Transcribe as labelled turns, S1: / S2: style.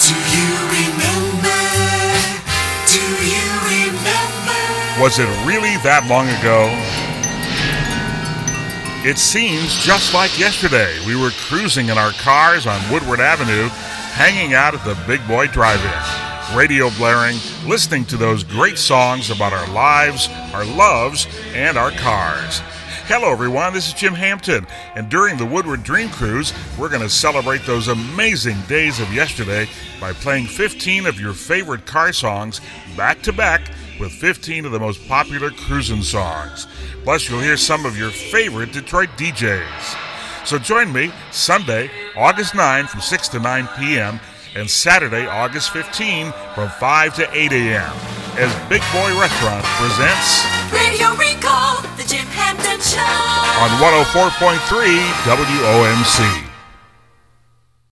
S1: Do you remember? Do you remember?
S2: Was it really that long ago? It seems just like yesterday. We were cruising in our cars on Woodward Avenue, hanging out at the Big Boy Drive-In, radio blaring, listening to those great songs about our lives, our loves, and our cars. Hello everyone, this is Jim Hampton, and during the Woodward Dream Cruise, we're going to celebrate those amazing days of yesterday by playing 15 of your favorite car songs back to back with 15 of the most popular cruising songs. Plus, you'll hear some of your favorite Detroit DJs. So join me Sunday, August 9 from 6 to 9 p.m. and Saturday, August 15 from 5 to 8 a.m. as Big Boy Restaurant presents
S1: Radio Recall, the Jim Hampton Show
S2: on 104.3 WOMC.